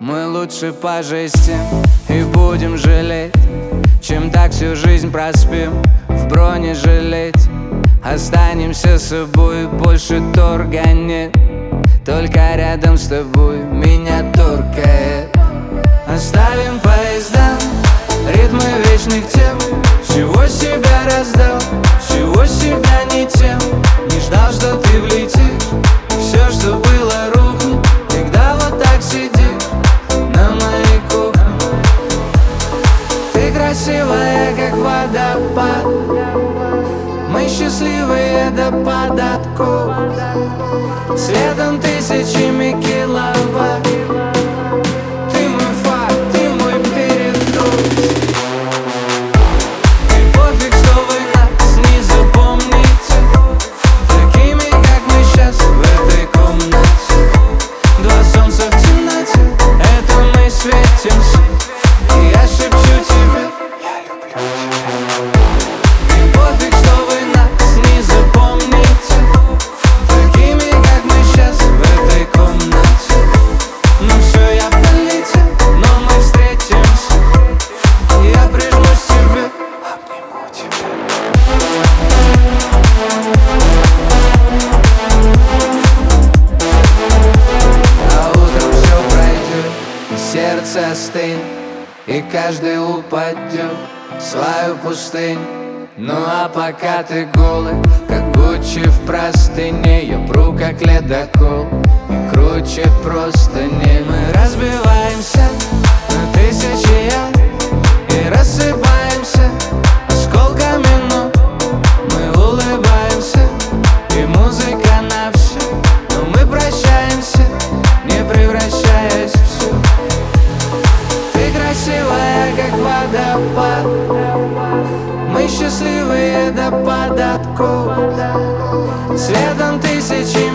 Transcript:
Мы лучше пожестим и будем жалеть, чем так всю жизнь проспим в бронежилете. Останемся собой, больше торга нет, только рядом с тобой меня торкает. Оставим поезда, ритмы вечных тем. Всего себя раздал, всего себя не тем. Не ждал, что ты влетишь, все, что было, рухнет. Когда вот так сидишь на моей кухне. Ты красивая, как водопад, мы счастливые до подотков, светом тысячами киловатт. Ты мой факт, ты мой передоз. И пофиг, что вы нас не запомните такими, как мы сейчас в этой комнате. Два солнца в темноте, это мы светимся. И я шепчу тебе, я люблю тебя. И пофиг, что вы нас не запомните такими, как мы сейчас в этой комнате. Ну все, я полетел, но мы встретимся. И я прижмусь к тебе, обниму тебя. А утром все пройдет, и сердце остынет, и каждый упадет в свою пустыню. Ну а пока ты голый, как Гуччи в простыне, я пру как ледокол и круче простыни. Мы разбиваемся на тысячи яд и рассыпаемся осколками ног. Мы улыбаемся, и музыка на все, но мы прощаемся, не превращаясь в все. Ты красивая, как водопад, мы счастливые до подотков, светом тысячи